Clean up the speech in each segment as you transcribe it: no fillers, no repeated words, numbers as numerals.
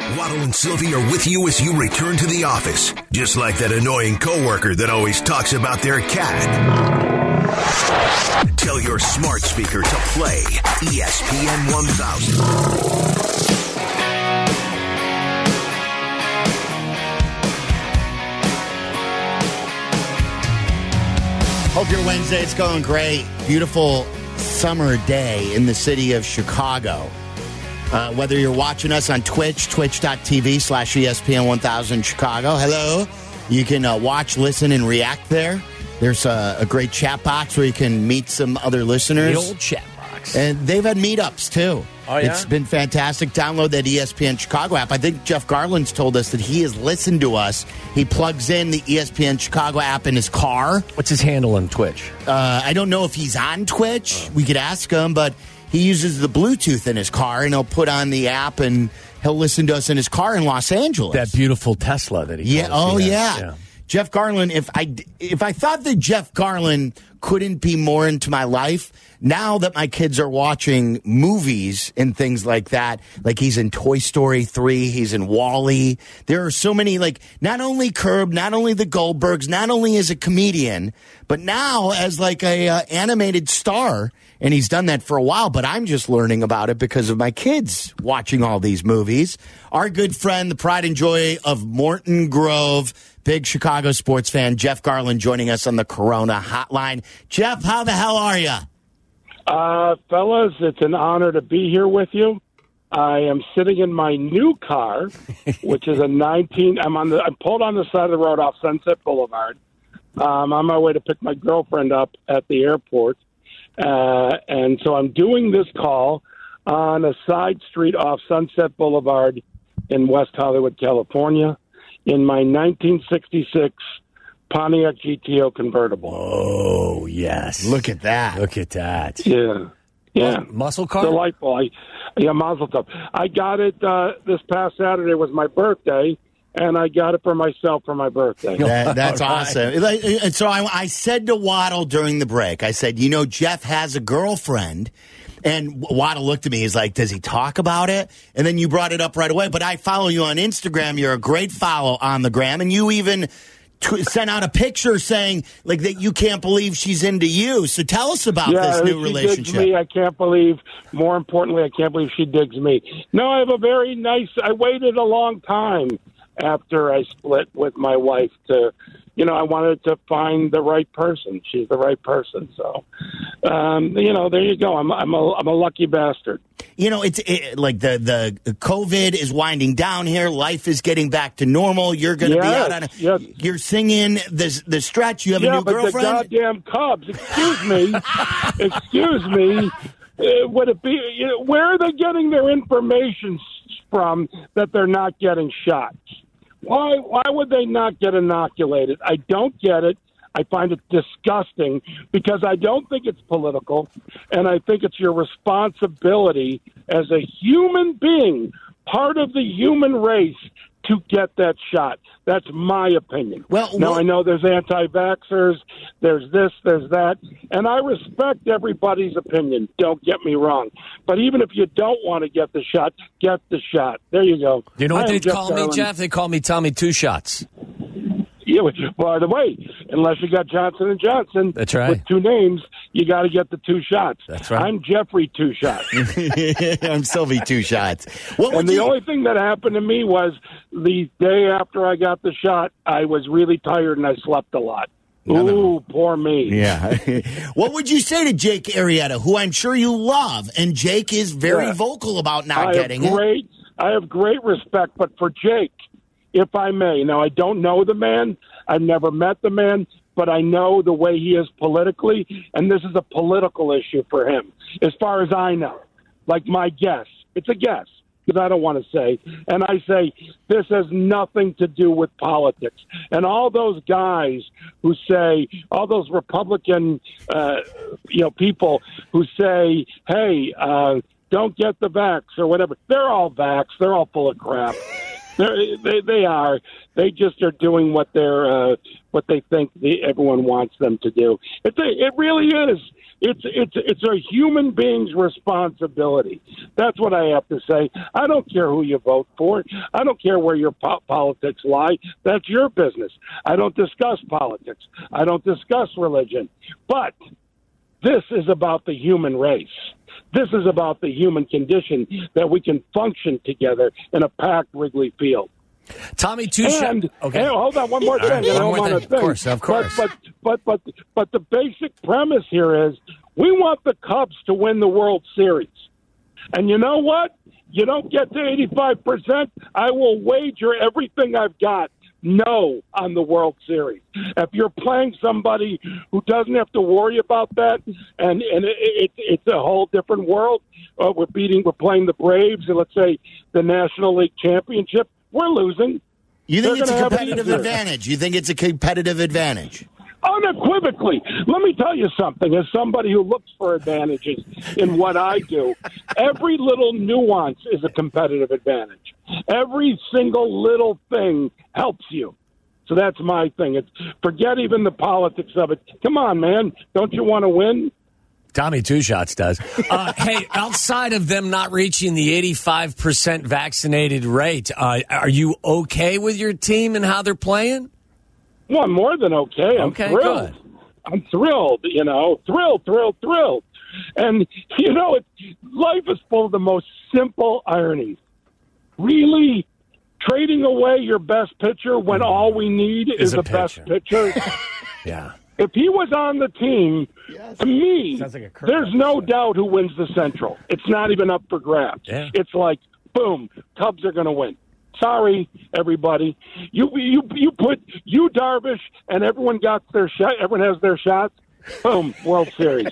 Waddle and Sylvie are with you as you return to the office. Just like that annoying coworker that always talks about their cat. Tell your smart speaker to play ESPN 1000. Hope your Wednesday's going great. Beautiful summer day in the city of Chicago. Whether you're watching us on Twitch, twitch.tv/ESPN 1000 Chicago. Hello. You can watch, listen, and react there. There's a great chat box where you can meet some other listeners. The old chat box. And they've had meetups, too. Oh, yeah? It's been fantastic. Download that ESPN Chicago app. I think Jeff Garland's told us that he has listened to us. He plugs in the ESPN Chicago app in his car. What's his handle on Twitch? I don't know if he's on Twitch. We could ask him, but he uses the Bluetooth in his car, and he'll put on the app, and he'll listen to us in his car in Los Angeles. That beautiful Tesla that he calls. Yeah. Jeff Garland, if I thought that Jeff Garland couldn't be more into my life, now that my kids are watching movies and things like that, like he's in Toy Story 3, he's in WALL-E. There are so many, like, not only Curb, not only the Goldbergs, not only as a comedian, but now as like a animated star. And he's done that for a while, but I'm just learning about it because of my kids watching all these movies. Our good friend, the pride and joy of Morton Grove, big Chicago sports fan, Jeff Garland, joining us on the Corona Hotline. Jeff, how the hell are you? Fellas, it's an honor to be here with you. I am sitting in my new car, which is I'm pulled on the side of the road off Sunset Boulevard. I'm on my way to pick my girlfriend up at the airport. And so I'm doing this call on a side street off Sunset Boulevard in West Hollywood, California, in my 1966 Pontiac GTO convertible. Oh, yes. Look at that. Look at that. Yeah. Muscle car? Delightful. Mazel tov. I got it this past Saturday was my birthday, and I got it for myself for my birthday. That's awesome. And so I said to Waddle during the break, I said, Jeff has a girlfriend. And Waddle looked at me. He's like, does he talk about it? And then you brought it up right away. But I follow you on Instagram. You're a great follow on the gram. And you even sent out a picture saying like that you can't believe she's into you. So tell us about this new relationship. Digs me. I can't believe, more importantly, I can't believe she digs me. No, I have a very nice, I waited a long time after I split with my wife to, I wanted to find the right person. She's the right person. So, there you go. I'm a lucky bastard. It's like the COVID is winding down here. Life is getting back to normal. You're going to be out on you're singing the stretch. You have a new girlfriend. Yeah, but the goddamn Cubs. Excuse me. Would it be? Where are they getting their information from that they're not getting shots? Why would they not get inoculated? I don't get it. I find it disgusting because I don't think it's political, and I think it's your responsibility as a human being, part of the human race, to get that shot. That's my opinion. Now, I know there's anti-vaxxers, there's this, there's that, and I respect everybody's opinion. Don't get me wrong. But even if you don't want to get the shot, get the shot. There you go. You know what they call me, Jeff? They call me Tommy Two Shots. Yeah, by the way, unless you got Johnson & Johnson, that's right, with two names, you got to get the two shots. That's right. I'm Jeffrey Two Shots. I'm Sylvie Two Shots. Only thing that happened to me was the day after I got the shot, I was really tired and I slept a lot. Ooh, poor me. Yeah. What would you say to Jake Arrieta, who I'm sure you love, and Jake is very vocal about not getting it? I have great respect, but for Jake, if I may. Now, I don't know the man. I've never met the man, but I know the way he is politically, and this is a political issue for him, as far as I know. Like my guess. It's a guess, because I don't want to say. And I say this has nothing to do with politics. And all those guys who say, all those Republican, people who say, hey, don't get the vax or whatever, they're all vax. They're all full of crap. They are. They just are doing what they think everyone wants them to do. It really is. It's a human being's responsibility. That's what I have to say. I don't care who you vote for. I don't care where your politics lie. That's your business. I don't discuss politics. I don't discuss religion. But this is about the human race. This is about the human condition, that we can function together in a packed Wrigley Field. Tommy Tuchscheid. Okay. Hey, hold on, one more thing. Of course. But the basic premise here is we want the Cubs to win the World Series. And you know what? You don't get to 85%, I will wager everything I've got no on the World Series. If you're playing somebody who doesn't have to worry about that, and it's a whole different world. We're playing the Braves, and let's say the National League Championship. We're losing. You think it's a competitive advantage? You think it's a competitive advantage? Unequivocally. Let me tell you something. As somebody who looks for advantages in what I do, every little nuance is a competitive advantage. Every single little thing helps you. So that's my thing. Forget even the politics of it. Come on, man. Don't you want to win? Tommy Two Shots does. Hey, outside of them not reaching the 85% vaccinated rate, are you okay with your team and how they're playing? Well, I'm more than okay. I'm thrilled. Good. I'm thrilled, thrilled. And, life is full of the most simple ironies. Really? Trading away your best pitcher when all we need is the best pitcher? Yeah. If he was on the team, to me, there's no doubt who wins the Central. It's not even up for grabs. Yeah. It's like, boom, Cubs are going to win. Sorry, everybody. You put Darvish, and everyone got their shot. Everyone has their shots. Boom, World Series.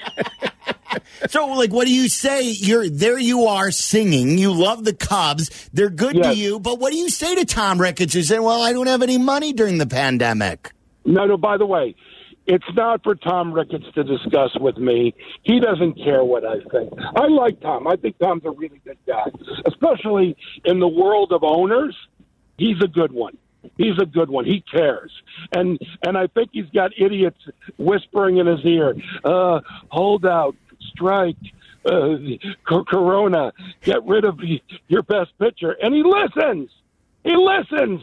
So, what do you say? There you are singing. You love the Cubs. They're good to you. But what do you say to Tom Ricketts, who said, well, I don't have any money during the pandemic? No, by the way, it's not for Tom Ricketts to discuss with me. He doesn't care what I think. I like Tom. I think Tom's a really good guy, especially in the world of owners. He's a good one. He's a good one. He cares. And I think he's got idiots whispering in his ear, hold out, strike, Corona, get rid of your best pitcher. And he listens. He listens.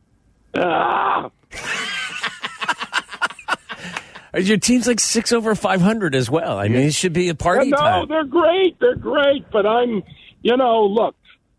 Your team's like 6 over 500 as well. I mean, it should be a party time. No, they're great. They're great. But I'm, look,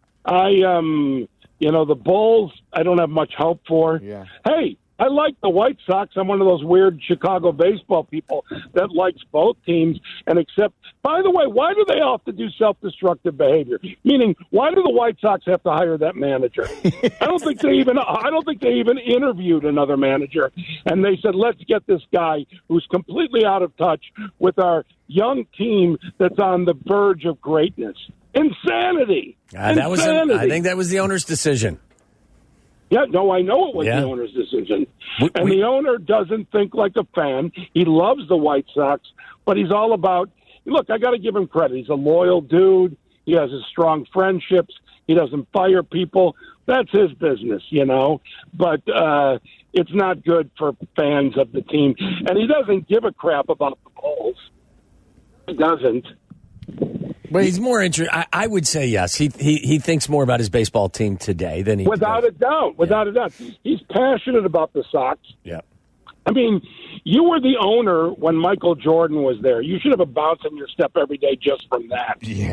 the Bulls, I don't have much hope for. Yeah. Hey, I like the White Sox. I'm one of those weird Chicago baseball people that likes both teams and accept. By the way, why do they all have to do self-destructive behavior? Meaning, why do the White Sox have to hire that manager? I don't think they even interviewed another manager. And they said, let's get this guy who's completely out of touch with our young team that's on the verge of greatness. Insanity. I think that was the owner's decision. Yeah, no, I know it was the owner's decision. The owner doesn't think like a fan. He loves the White Sox, but he's all about, look, I got to give him credit. He's a loyal dude. He has his strong friendships. He doesn't fire people. That's his business, But it's not good for fans of the team. And he doesn't give a crap about the Bulls. He doesn't. But he's more interested. I would say yes. He thinks more about his baseball team today than he Without a doubt. He's passionate about the Sox. Yeah. I mean, you were the owner when Michael Jordan was there. You should have a bounce in your step every day just from that. Yeah.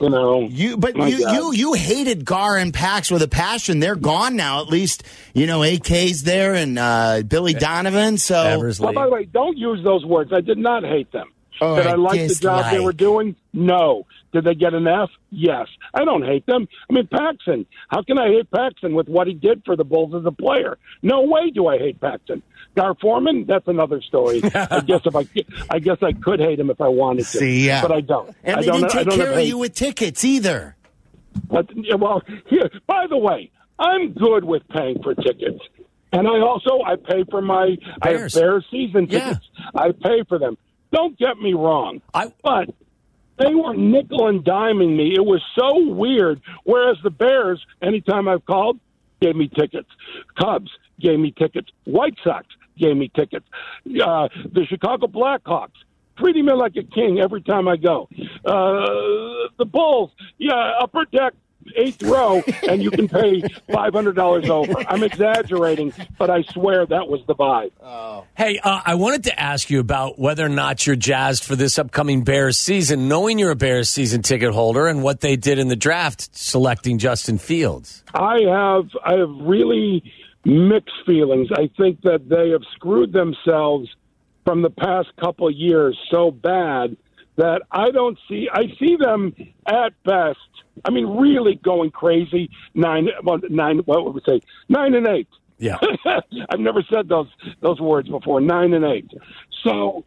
You hated Gar and Pax with a passion. They're gone now. At least, AK's there and Billy Donovan. So, well, by the way, don't use those words. I did not hate them. Did I like the job they were doing? No. Did they get an F? Yes. I don't hate them. I mean, Paxson. How can I hate Paxson with what he did for the Bulls as a player? No way do I hate Paxson. Gar Forman, that's another story. I guess I could hate him if I wanted to. See, yeah. But I don't. And they didn't take care of you with tickets either. But, here, by the way, I'm good with paying for tickets. And I pay for my Bears season tickets. Yeah. I pay for them. Don't get me wrong, but they were nickel and diming me. It was so weird. Whereas the Bears, anytime I've called, gave me tickets. Cubs gave me tickets. White Sox gave me tickets. The Chicago Blackhawks treating me like a king every time I go. The Bulls, upper deck, 8th row, and you can pay $500 over. I'm exaggerating, but I swear that was the vibe. Hey, I wanted to ask you about whether or not you're jazzed for this upcoming Bears season, knowing you're a Bears season ticket holder and what they did in the draft selecting Justin Fields. I have really mixed feelings. I think that they have screwed themselves from the past couple of years so bad that I see them at best. I mean, really going crazy. 9 and 8. Yeah. I've never said those words before. 9 and 8. So,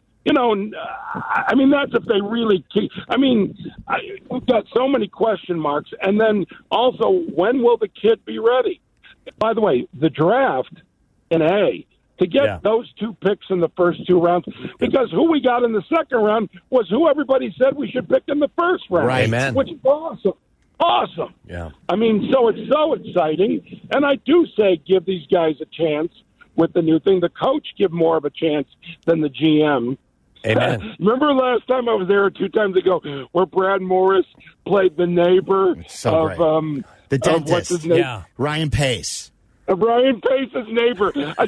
I mean, that's if they really keep. I mean, we've got so many question marks. And then also, when will the kid be ready? By the way, the draft in A, to get those 2 picks in the first 2 rounds, because who we got in the second round was who everybody said we should pick in the first round. Right, man. Which is awesome. Awesome. Yeah. I mean, so it's so exciting. And I do say give these guys a chance with the new thing. The coach give more of a chance than the GM. Amen. Remember last time I was there 2 times ago where Brad Morris played the neighbor So of great. The dentist. what's his name? Yeah. Ryan Pace. Brian Pace's neighbor, a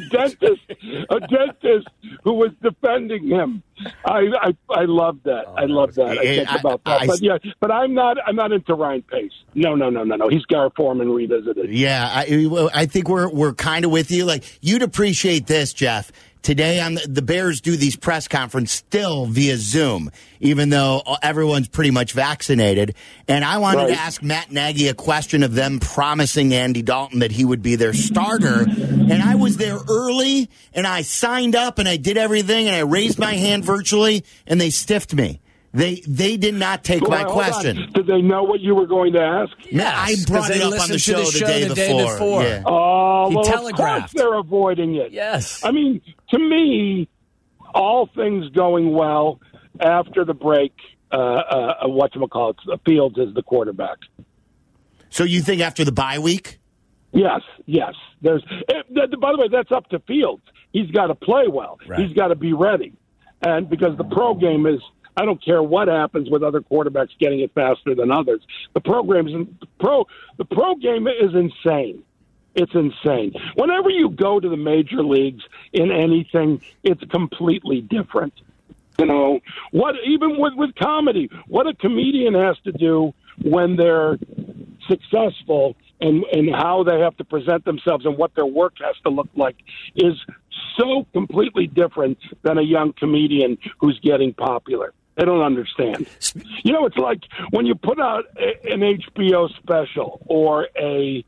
dentist who was defending him. I love that. I love that. I think about that. But I'm not into Ryan Pace. No. He's Gar Forman revisited. Yeah, I think we're kind of with you. Like, you'd appreciate this, Jeff. Today, the Bears do these press conferences still via Zoom, even though everyone's pretty much vaccinated. And I wanted to ask Matt Nagy a question of them promising Andy Dalton that he would be their starter. And I was there early, and I signed up, and I did everything, and I raised my hand virtually, and they stiffed me. They did not take my question. Did they know what you were going to ask? Yes, I brought it up on the show the day before. Yeah. Oh, He well, telegraphed. of course they're avoiding it. Yes. I mean, to me, all things going well after the break, whatchamacallit, Fields is the quarterback. So you think after the bye week? Yes. By the way, that's up to Fields. He's got to play well. Right. He's got to be ready. And because the pro game is, I don't care what happens with other quarterbacks getting it faster than others. The pro game is insane. It's insane. Whenever you go to the major leagues in anything, it's completely different. Even with comedy, what a comedian has to do when they're successful and how they have to present themselves and what their work has to look like is so completely different than a young comedian who's getting popular. I don't understand. It's like when you put out an HBO special or an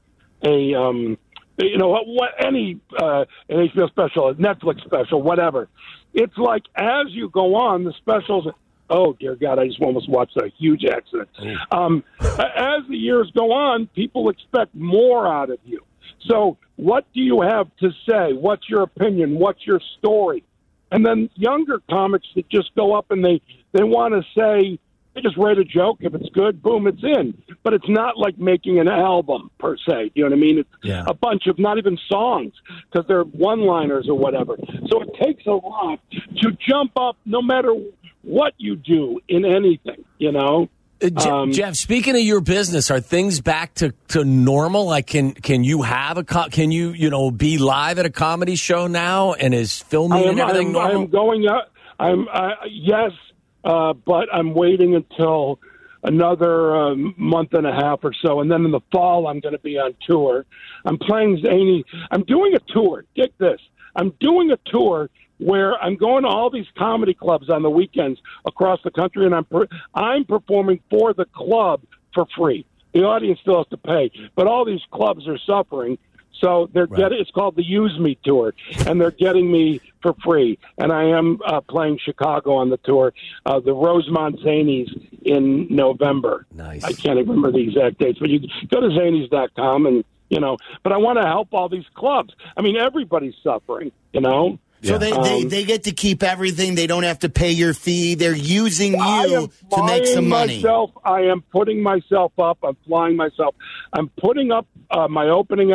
HBO special, a Netflix special, whatever. It's like as you go on, the specials. Oh dear God! I just almost watched a huge accident. As the years go on, people expect more out of you. So, what do you have to say? What's your opinion? What's your story? And then younger comics that just go up and they want to say, they just write a joke. If it's good, boom, it's in. But it's not like making an album, per se. You know what I mean? It's a bunch of not even songs because they're one-liners or whatever. So it takes a lot to jump up no matter what you do in anything, Jeff, speaking of your business, are things back to normal? Like, can you have be live at a comedy show now, and is filming and everything normal? I'm going up. Yes, but I'm waiting until another month and a half or so, and then in the fall I'm going to be on tour. I'm playing zany. I'm doing a tour. Get this. I'm doing a tour where I'm going to all these comedy clubs on the weekends across the country, and I'm performing for the club for free. The audience still has to pay, but all these clubs are suffering, so they're getting. It's called the Use Me Tour, and they're getting me for free. And I am playing Chicago on the tour, the Rosemont Zanies in November. Nice. I can't even remember the exact dates, but you go to Zanies.com and. But I want to help all these clubs. I mean, everybody's suffering, So they get to keep everything. They don't have to pay your fee. They're using you to make some money. I am putting myself up. I'm flying myself. I'm putting up my opening act.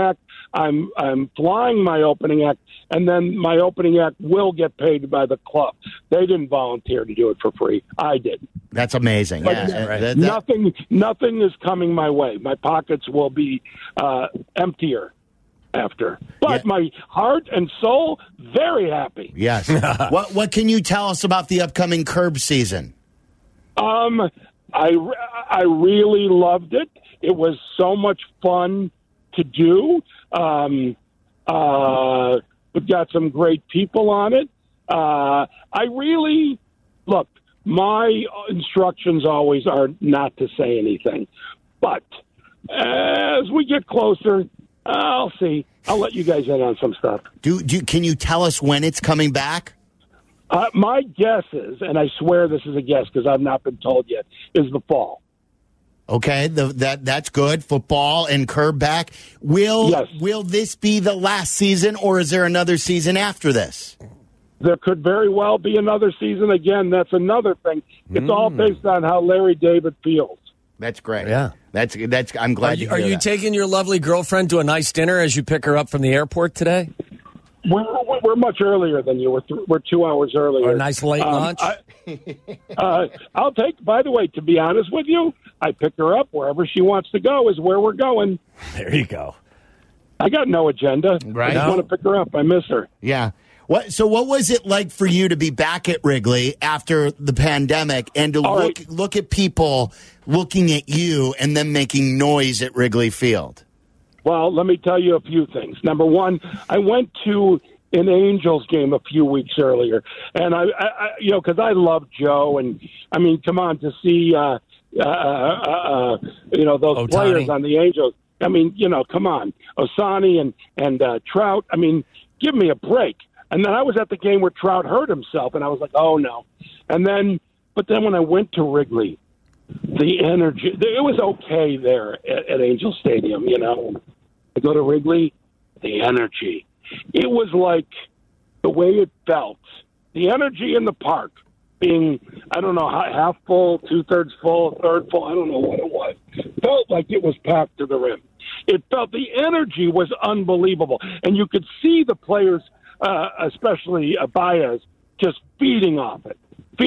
I'm flying my opening act, and then my opening act will get paid by the club. They didn't volunteer to do it for free. I did. That's amazing. Yeah, Nothing is coming my way. My pockets will be emptier after. But my heart and soul, very happy. Yes. What can you tell us about the upcoming Curb season? I really loved it. It was so much fun to do. We've got some great people on it. Look, my instructions always are not to say anything. But as we get closer, I'll see. I'll let you guys in on some stuff. Can you tell us when it's coming back? My guess is, and I swear this is a guess because I've not been told yet, is the fall. Okay, that's good. Football and Curb back. Will this be the last season, or is there another season after this? There could very well be another season. Again, that's another thing. It's all based on how Larry David feels. That's great. Yeah, that's. I'm glad Are you taking your lovely girlfriend to a nice dinner as you pick her up from the airport today? We're much earlier than you. We're 2 hours earlier. Or a nice late lunch. I'll take. By the way, to be honest with you, I pick her up wherever she wants to go. Is where we're going. There you go. I got no agenda. Right. I just want to pick her up. I miss her. Yeah. So what was it like for you to be back at Wrigley after the pandemic and to look at people looking at you and then making noise at Wrigley Field? Well, let me tell you a few things. Number one, I went to an Angels game a few weeks earlier, and I because I love Joe, and I mean, come on, to see those Ohtani players on the Angels. I mean, come on, Ohtani and Trout. I mean, give me a break. And then I was at the game where Trout hurt himself, and I was like, oh no. But then when I went to Wrigley, the energy, it was okay there at Angel Stadium, I go to Wrigley, the energy. It was like the way it felt. The energy in the park being, I don't know, half full, 2/3 full, a third full, I don't know what it was. Felt like it was packed to the rim. It felt, the energy was unbelievable. And you could see the players, especially Baez, just feeding off it.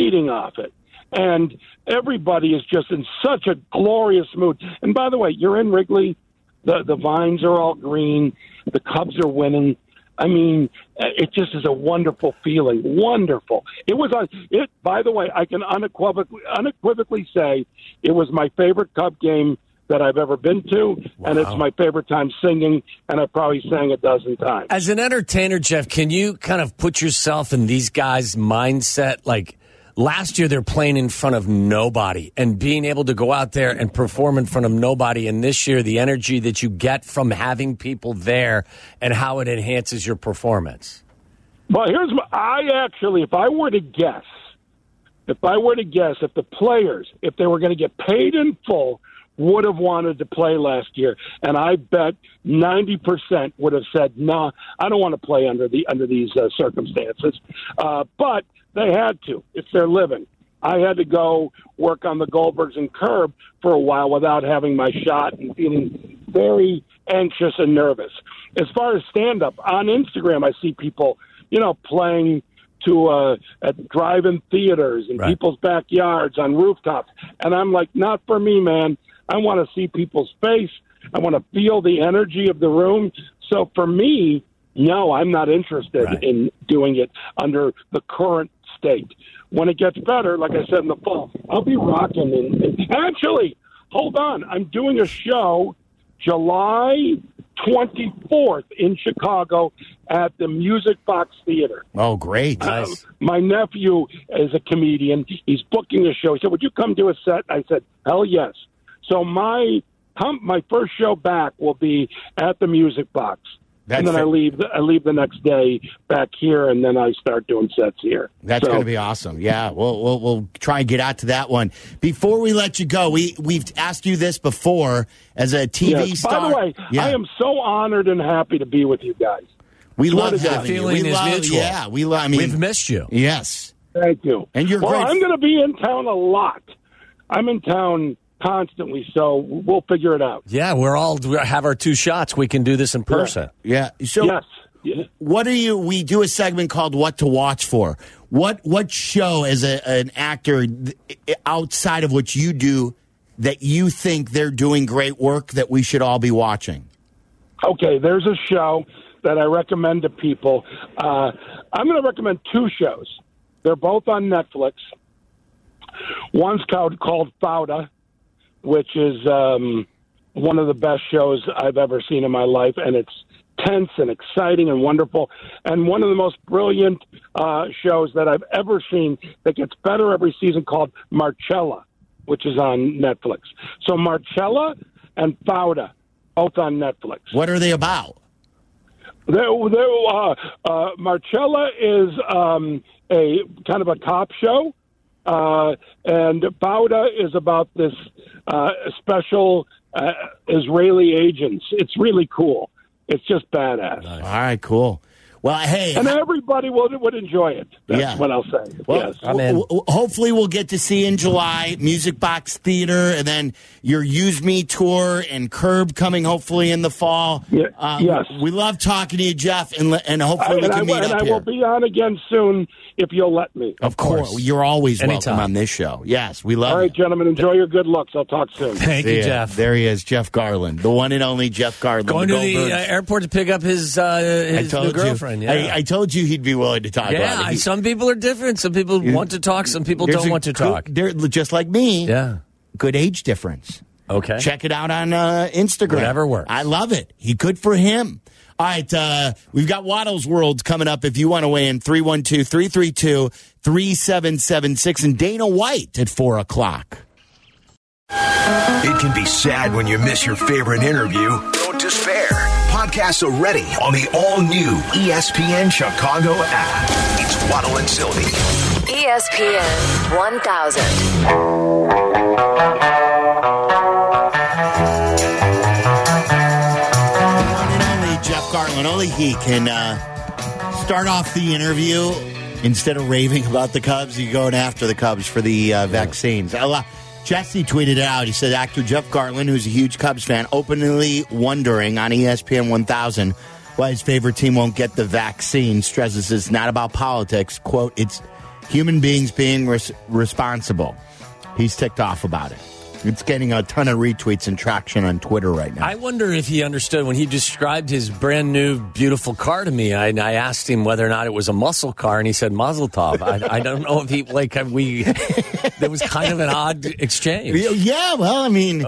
And everybody is just in such a glorious mood. And by the way, you're in Wrigley. The vines are all green. The Cubs are winning. I mean, it just is a wonderful feeling. Wonderful. It was by the way, I can unequivocally say it was my favorite Cub game that I've ever been to, and it's my favorite time singing, and I probably sang a dozen times. As an entertainer, Jeff, can you kind of put yourself in these guys' mindset? Like, last year they're playing in front of nobody and being able to go out there and perform in front of nobody, and this year the energy that you get from having people there and how it enhances your performance. Well, if I were to guess, if the players, if they were going to get paid in full, would have wanted to play last year, and I bet 90% would have said, "No, I don't want to play under these circumstances." But they had to. It's their living. I had to go work on the Goldbergs and Curb for a while without having my shot and feeling very anxious and nervous. As far as stand-up, on Instagram, I see people, playing at drive-in theaters in people's backyards, on rooftops, and I'm like, not for me, man. I want to see people's face. I want to feel the energy of the room. So for me, no, I'm not interested in doing it under the current state. When it gets better, like I said in the fall, I'll be rocking. Actually, hold on. I'm doing a show July 24th in Chicago at the Music Box Theater. Oh, great. Nice. My nephew is a comedian. He's booking a show. He said, would you come do a set? I said, hell yes. So my first show back will be at the Music Box. And then I leave the next day back here, and then I start doing sets here. That's going to be awesome. Yeah, we'll try and get out to that one. Before we let you go, we've asked you this before as a TV star. By the way, I am so honored and happy to be with you guys. We love having you. The feeling is mutual. Yeah, we've missed you. Yes. Thank you. And you're great. I'm going to be in town a lot. I'm in town constantly. So we'll figure it out. Yeah, we have our 2 shots. We can do this in person. Yeah. So Yes. Yeah. we do a segment called What to Watch For. What show as an actor outside of what you do that you think they're doing great work that we should all be watching? Okay, there's a show that I recommend to people. I'm going to recommend 2 shows. They're both on Netflix. One's called Fauda, which is one of the best shows I've ever seen in my life, and it's tense and exciting and wonderful, and one of the most brilliant shows that I've ever seen that gets better every season, called Marcella, which is on Netflix. So Marcella and Fauda, both on Netflix. What are they about? Marcella is a kind of a cop show, and Fauda is about this special Israeli agents. It's really cool. It's just badass. All right, cool. Well, hey. And everybody would enjoy it. That's what I'll say. Well, yes. Hopefully we'll get to see in July Music Box Theater, and then your Use Me tour and Curb coming hopefully in the fall. Yes. We love talking to you, Jeff, and hopefully we can meet up I here. will be on again soon if you'll let me. Of course. You're always Anytime. welcome on this show. Yes, we love All right, you. gentlemen, enjoy your good looks. I'll talk soon. Thank you, Yeah, Jeff. there he is, Jeff Garland, the one and only Jeff Garland. Going to the Goldbergs. airport to pick up his new girlfriend. Yeah. I told you he'd be willing to talk about Yeah, it. some people are different. Some people want to talk. Some people don't want to talk. They're just like me. Yeah. Good age difference. Okay. Check it out on Instagram. Whatever works. I love it. Good for him. All right, we've got Waddle's World coming up. If you want to weigh in, 312-332-3776, and Dana White at 4 o'clock. It can be sad when you miss your favorite interview. Don't despair. Podcasts are ready on the all-new ESPN Chicago app. It's Waddle and Sylvie. ESPN 1000. Jeff Garland, only he can start off the interview instead of raving about the Cubs. You're going after the Cubs for the vaccines. Jesse tweeted it out. He said, actor Jeff Garland, who's a huge Cubs fan, openly wondering on ESPN 1000 why his favorite team won't get the vaccine, stresses it's not about politics. Quote, it's human beings being responsible. He's ticked off about it. It's getting a ton of retweets and traction on Twitter right now. I wonder if he understood when he described his brand new, beautiful car to me. I asked him whether or not it was a muscle car, and he said Mazel Tov. I don't know if he, there was kind of an odd exchange. Yeah, well, I mean,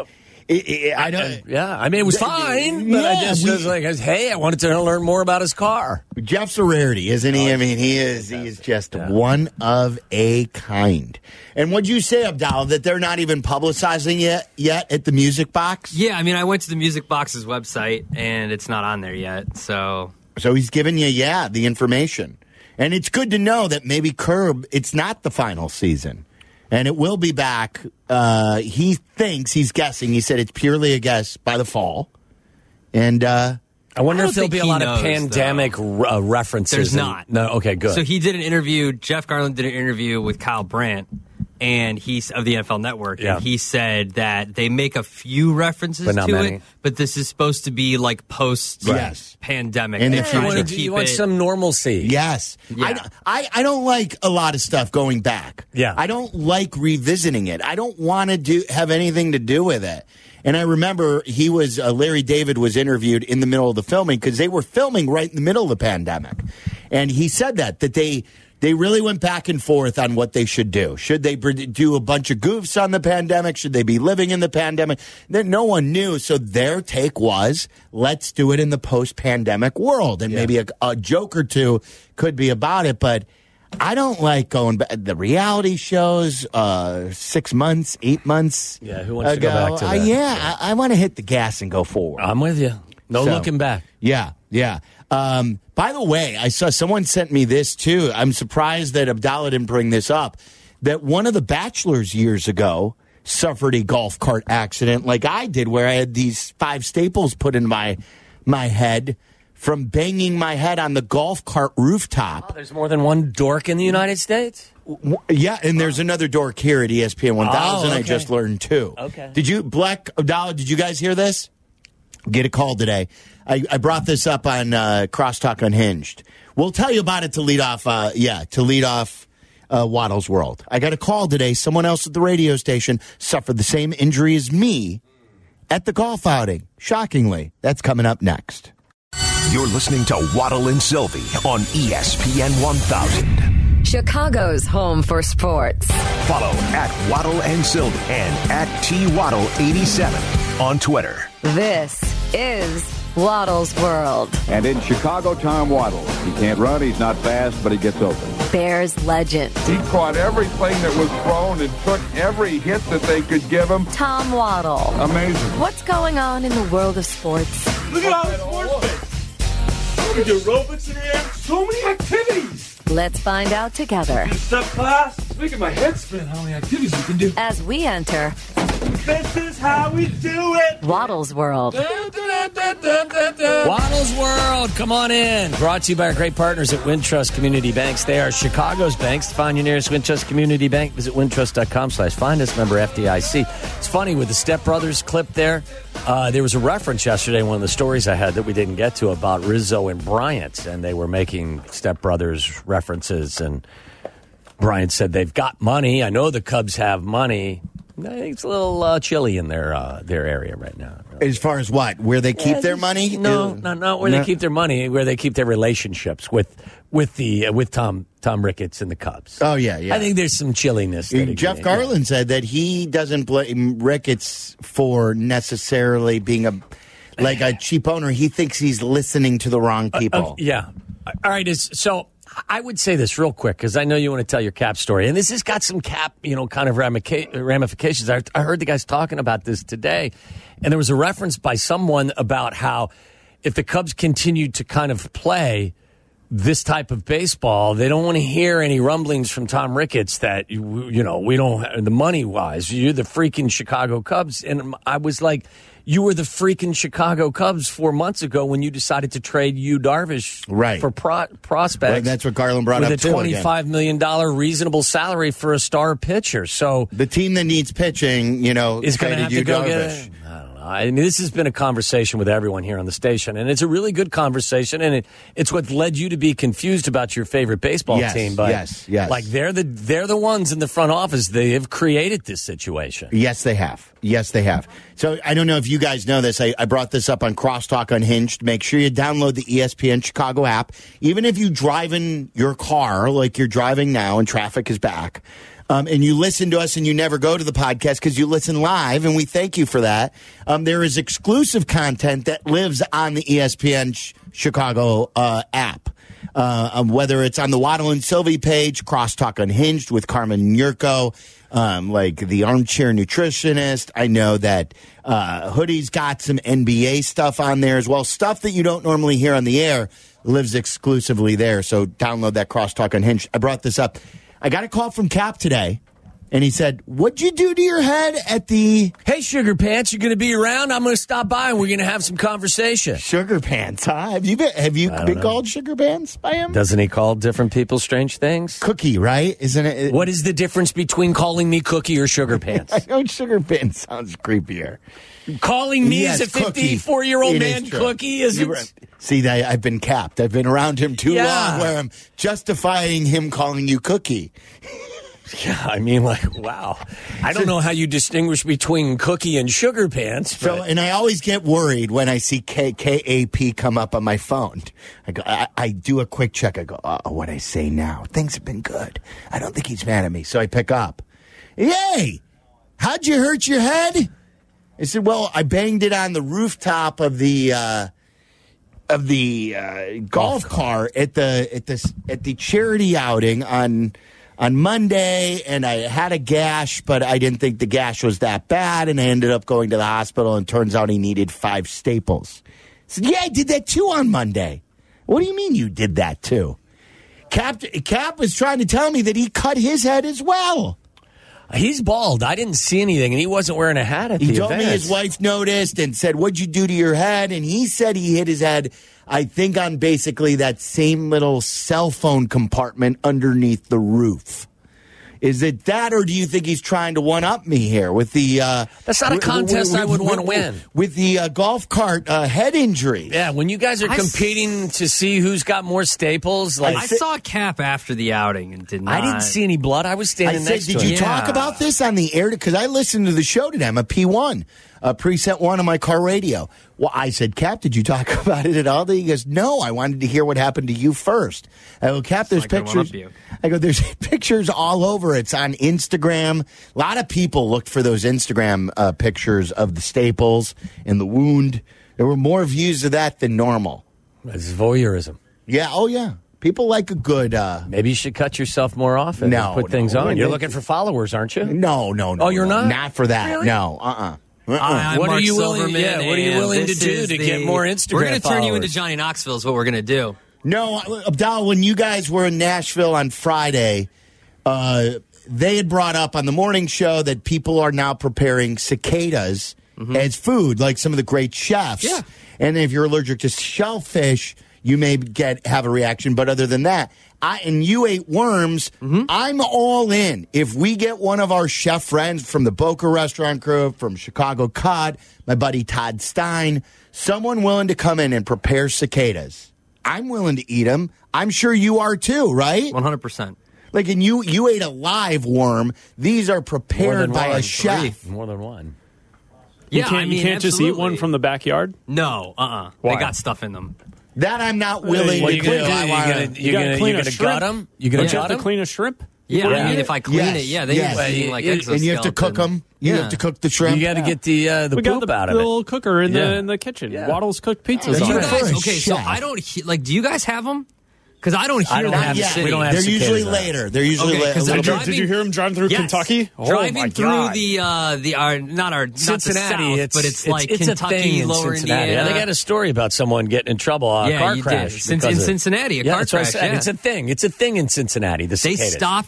I don't. Yeah, I mean, it was fine, but I just was like, hey, I wanted to learn more about his car. Jeff's a rarity, isn't he? I mean, he is just one of a kind. And what'd you say, Abdallah, that they're not even publicizing it yet at the Music Box? Yeah, I mean, I went to the Music Box's website, and it's not on there yet, so he's giving you, the information. And it's good to know that maybe Curb, it's not the final season. And it will be back. He thinks, he's guessing, he said it's purely a guess by the fall. And I wonder I if there'll don't be a think lot he of knows, pandemic references. There's not. No, okay, good. So he did an interview, Jeff Garland did an interview with Kyle Brandt, and he's of the NFL Network, and he said that they make a few references But not to many. it, but this is supposed to be like post-pandemic. And They're trying to you keep want it. some normalcy. yes. Yeah. I don't like a lot of stuff going back. Yeah. I don't like revisiting it. I don't want to have anything to do with it. And I remember Larry David was interviewed in the middle of the filming because they were filming right in the middle of the pandemic. And he said that they really went back and forth on what they should do. Should they do a bunch of goofs on the pandemic? Should they be living in the pandemic? No one knew. So their take was, let's do it in the post-pandemic world. And maybe a joke or two could be about it. But I don't like going back. The reality shows, 6 months, 8 months Yeah, who wants to go back to that? I want to hit the gas and go forward. I'm with you. No So, looking back. Yeah. By the way, I saw someone sent me this too. I'm surprised that Abdallah didn't bring this up. That one of the bachelors years ago suffered a golf cart accident like I did, where I had these 5 staples put in my head from banging my head on the golf cart rooftop. Oh, there's more than one dork in the United States? Yeah, and there's another dork here at ESPN 1000. okay. I just learned too. Okay. Did you, Black Dollar, did you guys hear this? Get a call today. I brought this up on Crosstalk Unhinged. We'll tell you about it to lead off, Waddle's World. I got a call today. Someone else at the radio station suffered the same injury as me at the golf outing. Shockingly. That's coming up next. You're listening to Waddle and Sylvie on ESPN 1000. Chicago's home for sports. Follow at Waddle and Sylvie and at TWaddle87 on Twitter. This is Waddle's World. And in Chicago, Tom Waddle. He can't run, he's not fast, but he gets open. Bears legend. He caught everything that was thrown and took every hit that they could give him. Tom Waddle. Amazing. What's going on in the world of sports? Look at all the sports fans. We do aerobics in here. So many activities. Let's find out together. Step class. It's making my head spin how many activities we can do. As we enter This is how we do it. Waddle's World. Waddle's World, come on in. Brought to you by our great partners at Wintrust Community Banks. They are Chicago's banks. To find your nearest Wintrust Community Bank, visit wintrust.com/find us, member FDIC. It's funny, with the Step Brothers clip there was a reference yesterday in one of the stories I had that we didn't get to about Rizzo and Bryant, and they were making Step Brothers references, and Bryant said they've got money. I know the Cubs have money. I think it's a little chilly in their area right now. As far as what? Where they keep their money? No, not where they keep their money. Where they keep their relationships with Tom Ricketts and the Cubs. Oh, yeah. I think there's some chilliness. Jeff Garland said that he doesn't blame Ricketts for necessarily being a cheap owner. He thinks he's listening to the wrong people. Yeah. All right. So I would say this real quick because I know you want to tell your Cap story, and this has got some Cap, kind of ramifications. I heard the guys talking about this today, and there was a reference by someone about how if the Cubs continued to kind of play this type of baseball, they don't want to hear any rumblings from Tom Ricketts that we don't, the money wise, you're the freaking Chicago Cubs, and I was like, you were the freaking Chicago Cubs 4 months ago when you decided to trade Yu Darvish for prospects. Right, that's what Garland brought up with a $25 million reasonable salary for a star pitcher. So the team that needs pitching, is going to have to go Darvish. get it. I don't know. I mean, this has been a conversation with everyone here on the station, and it's a really good conversation, and it's what led you to be confused about your favorite baseball team. But yes. like they're the ones in the front office. They have created this situation. Yes, they have. So I don't know if you guys know this. I brought this up on Crosstalk Unhinged. Make sure you download the ESPN Chicago app. Even if you drive in your car like you're driving now and traffic is back, and you listen to us and you never go to the podcast because you listen live, and we thank you for that. There is exclusive content that lives on the ESPN Chicago app. Whether it's on the Waddle and Sylvie page, Crosstalk Unhinged with Carmen Yurko, like the Armchair Nutritionist. I know that Hoodie's got some NBA stuff on there as well. Stuff that you don't normally hear on the air lives exclusively there. So download that Crosstalk Unhinged. I brought this up. I got a call from Cap today, and he said, "What'd you do to your head at the..." Hey, Sugar Pants, you're going to be around? I'm going to stop by, and we're going to have some conversation. Sugar Pants, huh? Have you been called Sugar Pants by him? Doesn't he call different people strange things? Cookie, right? Isn't it? What is the difference between calling me Cookie or Sugar Pants? I know Sugar Pants sounds creepier. Calling me as a 54-year-old man Cookie isn't... See, I've been capped. I've been around him too long where I'm justifying him calling you Cookie. Yeah, I mean, like, wow. I don't know how you distinguish between Cookie and Sugar Pants. So, and I always get worried when I see KAP come up on my phone. I do a quick check. I go, what I say now? Things have been good. I don't think he's mad at me. So I pick up. Hey, how'd you hurt your head? I said, well, I banged it on the rooftop of the golf cart at the charity outing on Monday, and I had a gash, but I didn't think the gash was that bad, and I ended up going to the hospital, and turns out he needed 5 staples. I said, yeah, I did that too on Monday. What do you mean you did that too? Cap was trying to tell me that he cut his head as well. He's bald. I didn't see anything, and he wasn't wearing a hat at the He told event. me his wife noticed and said, "What'd you do to your head?" And he said he hit his head, I think, on basically that same little cell phone compartment underneath the roof. Is it that, or do you think he's trying to one-up me here with the... That's not a contest I would want to win. With the golf cart head injury. Yeah, when you guys are competing to see who's got more staples. Like I saw Cap after the outing and did not. I didn't see any blood. I was standing next to him. Did you talk about this on the air? Because I listened to the show today. I'm a P1, preset 1 on my car radio. Well, I said, Cap, did you talk about it at all? He goes, no, I wanted to hear what happened to you first. I go, Cap, there's pictures. I go, there's pictures all over. It's on Instagram. A lot of people looked for those Instagram pictures of the staples and the wound. There were more views of that than normal. It's voyeurism. Yeah, oh yeah. People like a good... Maybe you should cut yourself more often and put things on. You're looking for followers, aren't you? No. Oh, you're not? Not for that. Really? No, What are you willing to do to get more Instagram We're going to turn you followers? into Johnny Knoxville is what we're going to do. No, Abdallah, when you guys were in Nashville on Friday, they had brought up on the morning show that people are now preparing cicadas as food, like some of the great chefs. Yeah. And if you're allergic to shellfish, you may have a reaction. But other than that, and you ate worms, I'm all in. If we get one of our chef friends from the Boca Restaurant Crew, from Chicago Cod, my buddy Todd Stein, someone willing to come in and prepare cicadas, I'm willing to eat them. I'm sure you are too, right? 100%. Like, and you ate a live worm. These are prepared by a chef. More than one. Yeah, you can't just eat one from the backyard? No, They got stuff in them. That I'm not willing to do. You're going to gut them? You're going to have to clean a shrimp? Yeah, I mean, if I clean it, they use like exoskeleton. And you have to cook them. You have to cook the shrimp. You got to get the poop out of it. The little cooker in the kitchen. Waddles cooked pizzas. So I don't do you guys have them? Because I don't hear them. We don't have They're usually later. They're usually later. Did you hear them driving through Kentucky? Driving through not Cincinnati, South, but it's like it's Kentucky, a thing in lower Cincinnati. Indiana. They got a story about someone getting in trouble, a car crash. In Cincinnati, a car crash. It's a thing. It's a thing in Cincinnati. The cicadas. They stopped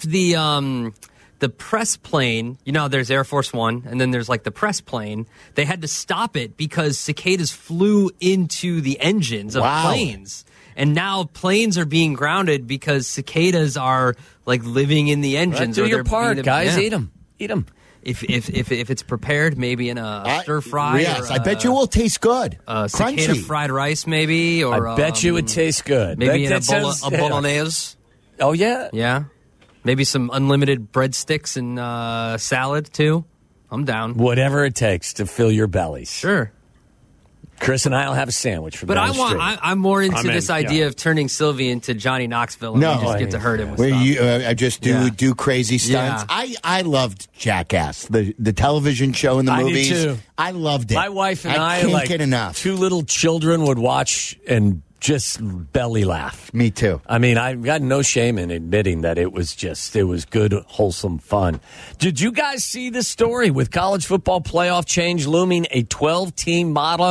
the press plane. You know, there's Air Force One, and then there's like the press plane. They had to stop it because cicadas flew into the engines of planes. And now planes are being grounded because cicadas are like living in the engines. Do your part, guys. Eat them. Eat them. If it's prepared, maybe in a stir fry. Yes, I bet you will taste good. Cicada Crunchy fried rice, maybe. Or I bet you would taste good. Maybe in a bolognese. Oh yeah, yeah. Maybe some unlimited breadsticks and salad too. I'm down. Whatever it takes to fill your bellies. Sure. Chris and I will have a sandwich from But down the street. I'm more into this idea of turning Sylvie into Johnny Knoxville and we just get to hurt him with where stuff. I just do crazy stunts. Yeah. I loved Jackass, the television show and the movies. I did too. I loved it. My wife and I can't like get enough. 2 little children would watch and just belly laugh. Me too. I mean, I've got no shame in admitting that it was good, wholesome fun. Did you guys see this story with college football playoff change looming? A 12-team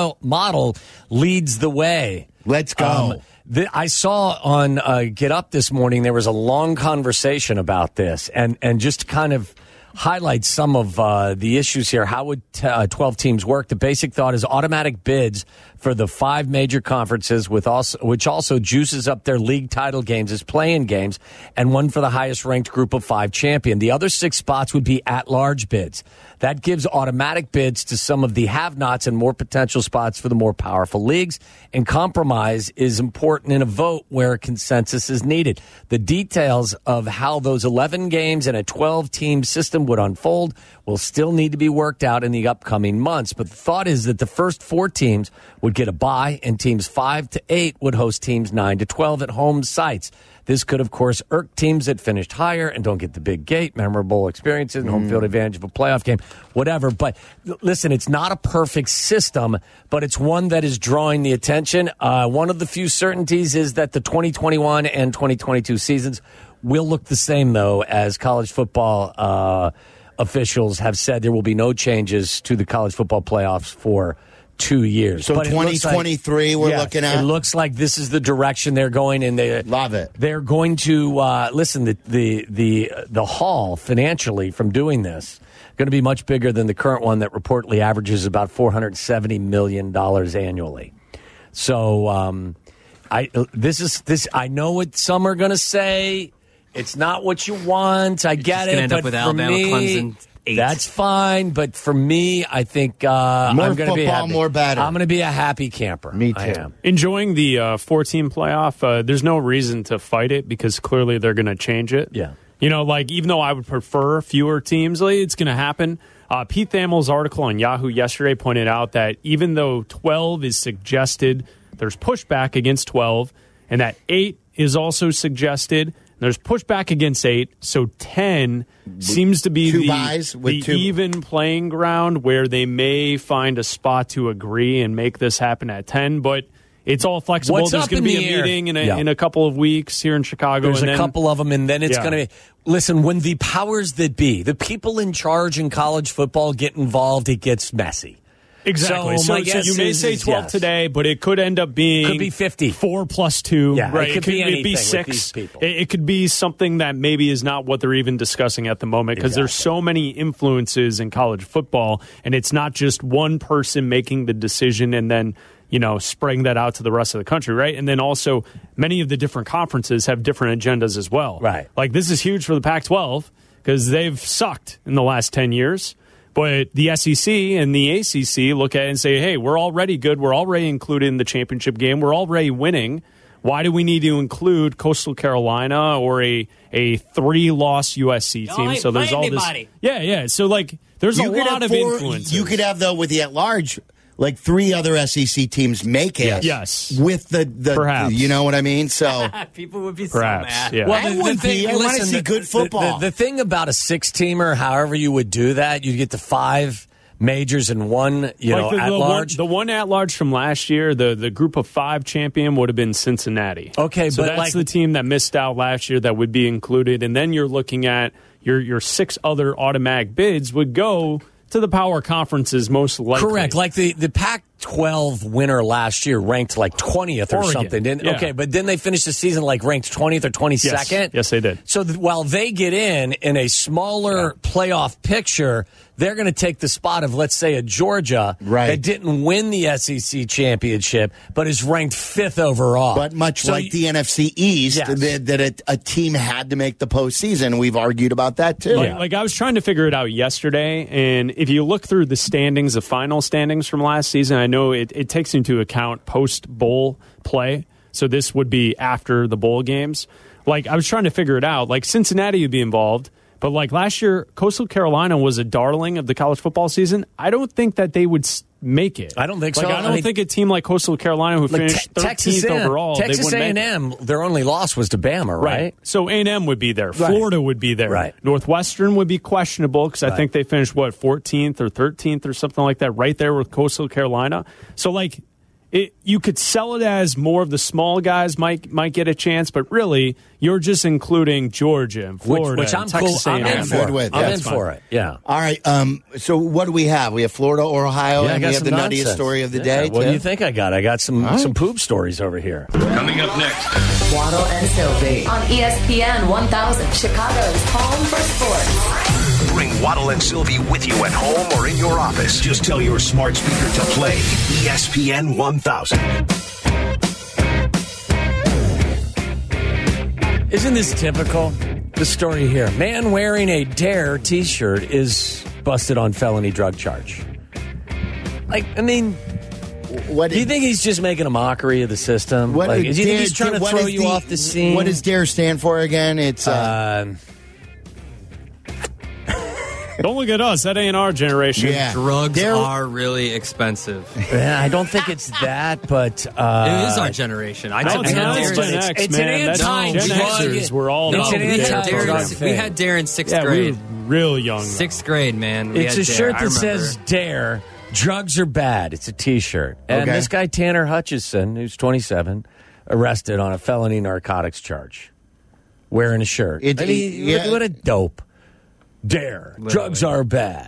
model leads the way. Let's go. I saw on Get Up this morning, there was a long conversation about this and just kind of highlight some of the issues here. How would 12 teams work? The basic thought is automatic bids for the 5 major conferences, which also juices up their league title games as play-in games, and one for the highest-ranked group of 5 champion. The other 6 spots would be at-large bids. That gives automatic bids to some of the have-nots and more potential spots for the more powerful leagues. And compromise is important in a vote where consensus is needed. The details of how those 11 games and a 12-team system would unfold will still need to be worked out in the upcoming months. But the thought is that the first 4 teams would get a bye, and teams 5 to 8 would host teams 9 to 12 at home sites. This could, of course, irk teams that finished higher and don't get the big gate, memorable experiences, and home field advantage of a playoff game, whatever. But listen, it's not a perfect system, but it's one that is drawing the attention. One of the few certainties is that the 2021 and 2022 seasons will look the same, though, as college football officials have said there will be no changes to the college football playoffs for 2 years. So But it looks 2023 we're looking at? It looks like this is the direction they're going, and they love it. They're going to listen. The haul financially from doing this going to be much bigger than the current one that reportedly averages about $470 million annually. So I know what some are going to say. It's not what you want. I get it. End up with Alabama, Clemson. 8. That's fine, but for me, I think I'm going to be happy. More better. I'm going to be a happy camper. Me too. I am. Enjoying the 4-team playoff. There's no reason to fight it because clearly they're going to change it. Yeah. You know, like, even though I would prefer fewer teams, like, it's going to happen. Pete Thamel's article on Yahoo yesterday pointed out that even though 12 is suggested, there's pushback against 12, and that 8 is also suggested. There's pushback against 8, so 10 seems to be the even playing ground where they may find a spot to agree and make this happen at 10, but it's all flexible. What's There's going to be a meeting in a couple of weeks here in Chicago. There's a couple of them, and then it's going to be... Listen, when the powers that be, the people in charge in college football get involved, it gets messy. Exactly. So you may say 12 today, but it could end up being... Could be 50. 4 plus 2. Yeah, right? It could be anything it'd be 6. with these people. It could be something that maybe is not what they're even discussing at the moment because there's so many influences in college football, and it's not just one person making the decision and then... spreading that out to the rest of the country, right? And then also, many of the different conferences have different agendas as well. Right. Like, this is huge for the Pac-12 because they've sucked in the last 10 years. But the SEC and the ACC look at it and say, hey, we're already good. We're already included in the championship game. We're already winning. Why do we need to include Coastal Carolina or a 3-loss USC team? So there's all this. Yeah. So, like, there's a lot of influence. You could have, though, with the at-large... Like 3 other SEC teams make it. Yes. With the perhaps. You know what I mean? So people would be so mad. Yeah. Well, I want to see good football. The thing about a 6-teamer, however you would do that, you get the 5 majors and one, at-large. The one at-large from last year, the group of 5 champion would have been Cincinnati. Okay, so but that's the team that missed out last year that would be included. And then you're looking at your 6 other automatic bids would go to the power conferences most likely. Correct. Like the Pac-12 winner last year ranked like 20th or Oregon. something. Okay, but then they finished the season like ranked 20th or 22nd. Yes, they did. So while they get in a smaller playoff picture, they're going to take the spot of, let's say, a Georgia that didn't win the SEC championship, but is ranked 5th overall. But much like the NFC East, that a team had to make the postseason. We've argued about that, too. Like I was trying to figure it out yesterday, and if you look through the standings, the final standings from last season, I know it takes into account post-bowl play, so this would be after the bowl games. Like, I was trying to figure it out. Like, Cincinnati would be involved. But like last year, Coastal Carolina was a darling of the college football season. I don't think that they would make it. I don't think so. I don't think a team like Coastal Carolina, who finished 13th overall, Texas they wouldn't A&M, their only loss was to Bama, right? So A&M would be there. Florida would be there. Right. Northwestern would be questionable because I think they finished, 14th or 13th or something like that, right there with Coastal Carolina. So, like, you could sell it as more of the small guys might get a chance, but really you're just including Georgia and Florida, which I'm and Texas cool. A&M. I'm in for it. I'm in for it. Yeah. All right. So what do we have? We have Florida or Ohio, and we have the nuttiest story of the day. What do you think I got? I got some poop stories over here. Coming up next, Waddle and Sylvie on ESPN 1000, Chicago's home for sports. Bring Waddle and Sylvie with you at home or in your office. Just tell your smart speaker to play ESPN 1000. Isn't this typical? The story here. Man wearing a Dare t-shirt is busted on felony drug charge. Like, I mean, do you think he's just making a mockery of the system? Do you think he's trying to throw you off the scene? What does Dare stand for again? It's Don't look at us. That ain't our generation. Yeah. Drugs are really expensive. Yeah, I don't think it's that, but it is our generation. It's Gen X, man. It's an Gen Xers. We're all It's an anti-drug We had Dare in 6th we grade. were real young. 6th grade, man. It's a shirt that says Dare. Drugs are bad. It's a T-shirt. And this guy, Tanner Hutchison, who's 27, arrested on a felony narcotics charge. Wearing a shirt. What a dope. Dare. Literally. Drugs are bad.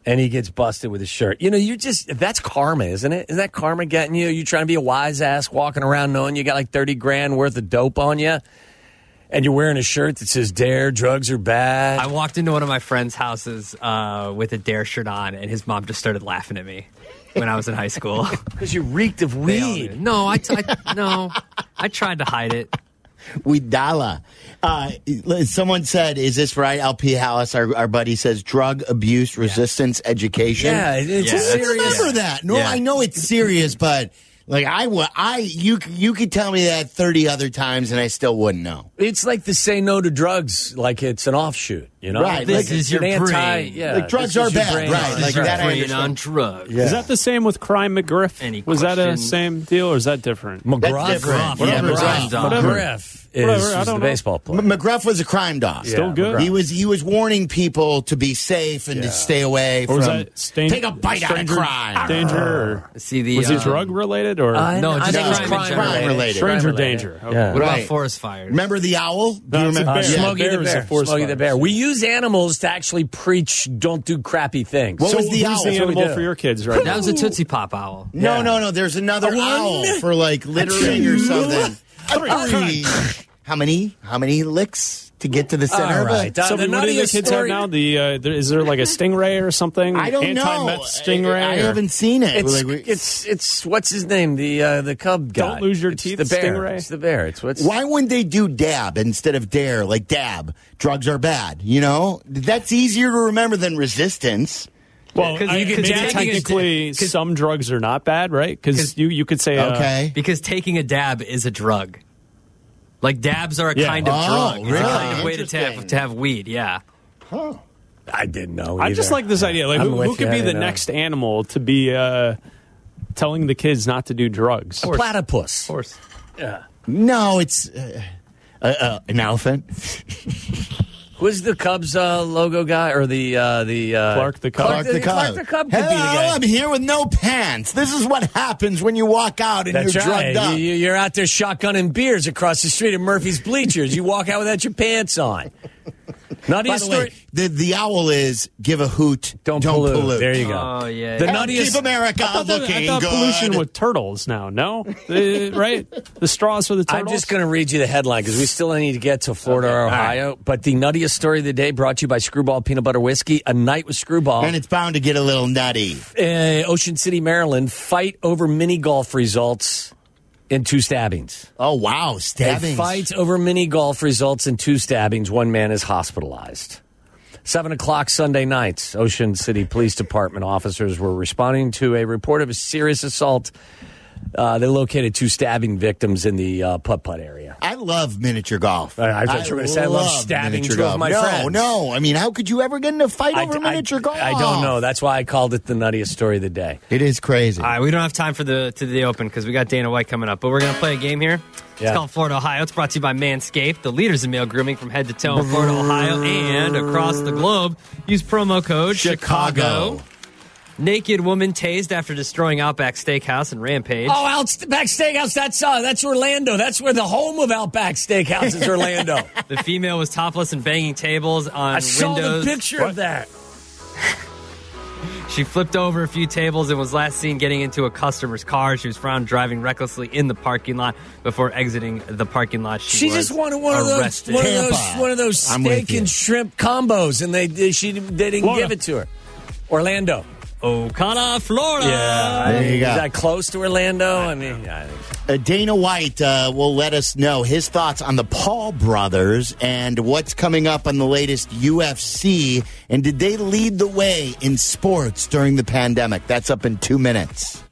and he gets busted with his shirt. You know, that's karma, isn't it? Isn't that karma getting you? You trying to be a wise ass walking around knowing you got like 30 grand worth of dope on you, and you're wearing a shirt that says "Dare, drugs are bad." I walked into one of my friend's houses with a Dare shirt on, and his mom just started laughing at me when I was in high school. Because you reeked of weed. No, I tried to hide it. Weedala. Someone said, is this right? LP Hallis, our buddy, says drug abuse resistance education. Yeah, it's serious. I remember that. No, I know it's serious, but like you could tell me that 30 other times and I still wouldn't know. It's like the say no to drugs, like it's an offshoot, you know? Right. This is your brain. Like drugs are bad, right? Like that I brain understand. on drugs. Is that the same with Crime McGriff? Any Was that a questions? same deal, or is that different? McGruff. That's different. Whatever. Yeah, McGruff is the baseball player. McGruff was a crime dog. Still good. He was warning people to be safe and to stay away Or from. was that Take a bite out of crime. Danger? Or See was he drug related or No, I just think it was crime related. stranger danger? Okay. Yeah. What about Right. forest fires? Remember the owl? Do you That's a remember? bear. Smokey Bear the is a Bear. forest Smokey the fire. Bear. We use animals to actually preach don't do crappy things. What So was the who's owl? the That's what we animal do. for your kids right That now? was a Tootsie Pop owl. No. There's another A one? owl for like littering or something. Three. How many licks to get to the center? All right. So The what do the nuttiest kids story- have now? Is there like a stingray or something? I don't know. Anti-meth stingray? I or- haven't seen it. It's what's his name? The Cub guy. Don't lose your It's teeth, The bear. Stingray? It's the bear. It's what's. Why wouldn't they do dab instead of dare? Like dab. Drugs are bad. You know, that's easier to remember than resistance. Well, Because maybe taking technically some drugs are not bad, right? Because you could say Okay. Because taking a dab is a drug. Like dabs are a Yeah. kind of Oh, drug. It's really? a kind of way to Interesting. have weed. Yeah. I didn't know. I just either. like this idea. Like, I'm who with could you. be I the didn't know. next animal to be telling the kids not to do drugs? A platypus. Of course. No, it's an elephant. Who's the Cubs logo guy or the Clark the Cub. Clark the Cub. Clark the Cub could be the Hello, guy. I'm here with no pants. This is what happens when you walk out and That's you're right. drugged up. You're out there shotgunning beers across the street at Murphy's Bleachers. You walk out without your pants on. By Nuttiest the story. way, the owl is give a hoot, Don't pollute. There you go. Oh, yeah. The Help nuttiest. keep America I looking thought good. pollution with turtles now. No, right? The straws for the turtles. I'm just going to read you the headline because we still need to get to Florida or Ohio. But the nuttiest story of the day brought to you by Screwball Peanut Butter Whiskey. A night with Screwball. And it's bound to get a little nutty. Ocean City, Maryland. Fight over mini golf results in 2 stabbings. Oh, wow. A Stabbings. fight over mini golf results in 2 stabbings. 1 man is hospitalized. 7 o'clock Sunday night, Ocean City Police Department officers were responding to a report of a serious assault. They located 2 stabbing victims in the putt-putt area. I love miniature golf. I thought you were going to say I love stabbing miniature 2 of my friends. No. I mean, how could you ever get in a fight over miniature golf? I don't know. That's why I called it the nuttiest story of the day. It is crazy. All right, we don't have time for the Open because we got Dana White coming up, but we're going to play a game here. Yeah. It's called Florida, Ohio. It's brought to you by Manscaped, the leaders in male grooming from head to toe in Florida, Ohio, and across the globe. Use promo code Chicago. Naked woman tased after destroying Outback Steakhouse and Rampage. Oh, Outback Steakhouse, that's Orlando. That's where the home of Outback Steakhouse is, Orlando. The female was topless and banging tables on I saw windows. the picture of that. She flipped over a few tables and was last seen getting into a customer's car. She was found driving recklessly in the parking lot before exiting the parking lot. She was just wanted one of arrested. those I'm with steak you. and shrimp combos, and they didn't give it to her. Orlando. Ocala, Florida. There you go. Is that close to Orlando? I mean, yeah, I think so. Dana White will let us know his thoughts on the Paul brothers and what's coming up on the latest UFC. And did they lead the way in sports during the pandemic? That's up in 2 minutes.